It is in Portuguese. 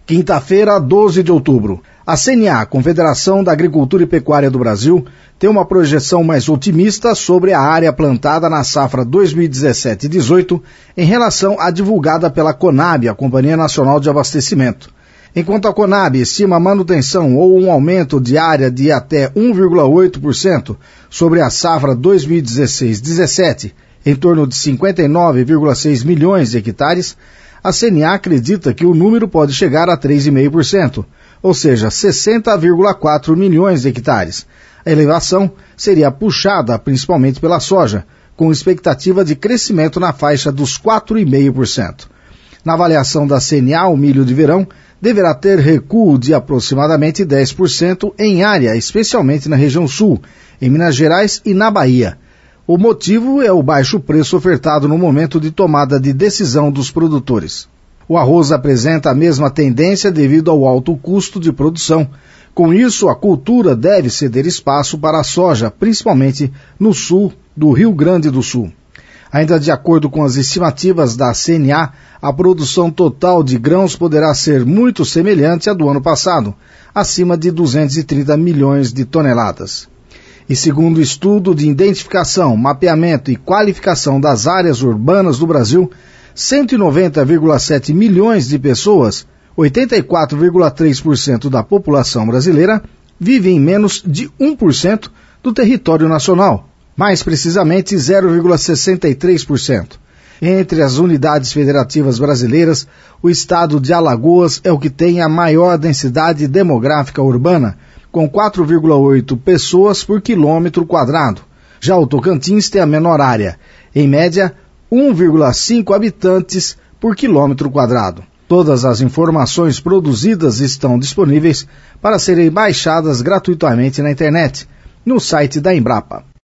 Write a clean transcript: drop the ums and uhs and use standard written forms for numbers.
Quinta-feira, 12 de outubro. A CNA, Confederação da Agricultura e Pecuária do Brasil, tem uma projeção mais otimista sobre a área plantada na safra 2017-18 em relação à divulgada pela Conab, a Companhia Nacional de Abastecimento. Enquanto a Conab estima a manutenção ou um aumento de área de até 1,8% sobre a safra 2016-17, em torno de 59,6 milhões de hectares, a CNA acredita que o número pode chegar a 3,5%, ou seja, 60,4 milhões de hectares. A elevação seria puxada principalmente pela soja, com expectativa de crescimento na faixa dos 4,5%. Na avaliação da CNA, o milho de verão deverá ter recuo de aproximadamente 10% em área, especialmente na região sul, em Minas Gerais e na Bahia. O motivo é o baixo preço ofertado no momento de tomada de decisão dos produtores. O arroz apresenta a mesma tendência devido ao alto custo de produção. Com isso, a cultura deve ceder espaço para a soja, principalmente no sul do Rio Grande do Sul. Ainda de acordo com as estimativas da CNA, a produção total de grãos poderá ser muito semelhante à do ano passado, acima de 230 milhões de toneladas. E segundo o estudo de identificação, mapeamento e qualificação das áreas urbanas do Brasil, 190,7 milhões de pessoas, 84,3% da população brasileira, vive em menos de 1% do território nacional, mais precisamente 0,63%. Entre as unidades federativas brasileiras, o estado de Alagoas é o que tem a maior densidade demográfica urbana, com 4,8 pessoas por quilômetro quadrado. Já o Tocantins tem a menor área, em média 1,5 habitantes por quilômetro quadrado. Todas as informações produzidas estão disponíveis para serem baixadas gratuitamente na internet, no site da Embrapa.